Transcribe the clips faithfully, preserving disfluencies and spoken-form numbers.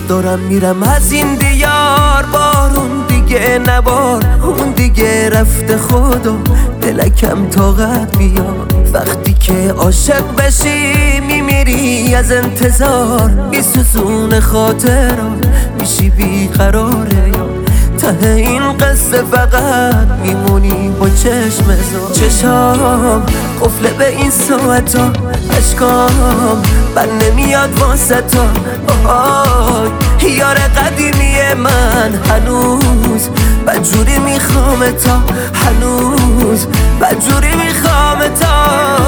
دارم میرم از این دیار، بارون دیگه نبار، اون دیگه رفته خدا، دلکم طاقت بیار. وقتی که عاشق بشی میمیری از انتظار، میسوزون خاطرات میشی بیقراره یا ته این قصه فقط میمونی با چشم زار. چشام قفله به این ساعتا، اشکام بر نمیاد واسه تا. آی یار قدیمی من هنوز بدجوری میخوام تا، هنوز بدجوری میخوام تا.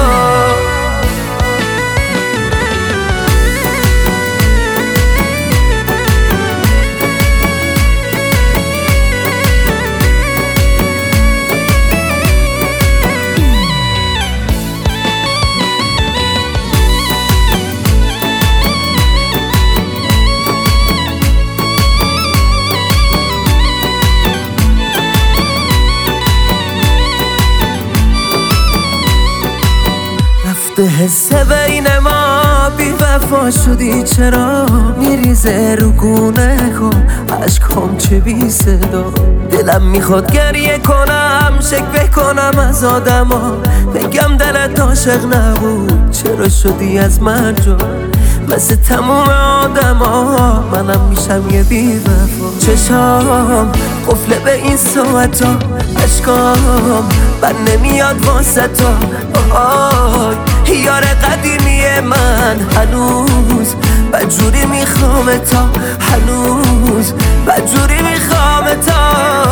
رفته حس بین ما، بی وفا شدی چرا میریزه رو گونه کن عشقام چه بی صدا. دلم میخواد گریه کنم، شکوه کنم از آدما، بگم دلت عاشق نبود چرا شدی از من جا. مثل تموم آدما منم میشم یه بی وفا. چشام قفله به این ساعتا، اشکام بر نمیاد واسه تا. آی یار قدیمی من هنوز بدجوری میخوام تا، هنوز بدجوری میخوام تا.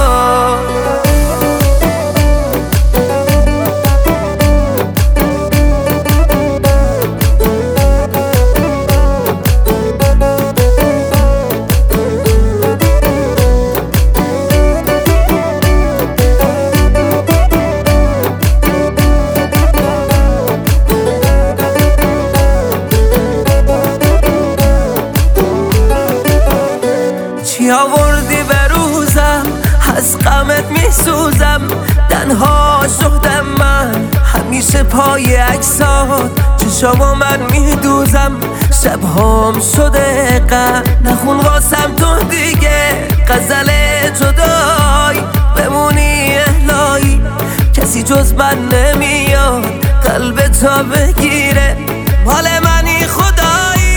چی آوردی به روزم، از غمت میسوزم، تنها شدم من همیشه پای عکسات. چشامو من میدوزم، شبهام شده غم، نخون واسم تو دیگه غزل جدایی. بمونی الهی کسی جز من نمیاد قلب تا بگیره، مال منی خدایی.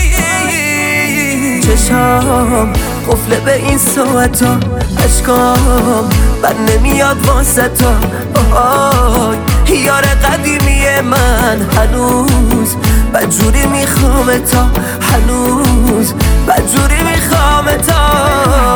چشام قفله به این ساعتا، اشکام بر نمیاد واسه تا. آی یار قدیمی من هنوز بدجوری میخوام تا، هنوز بدجوری میخوام تا.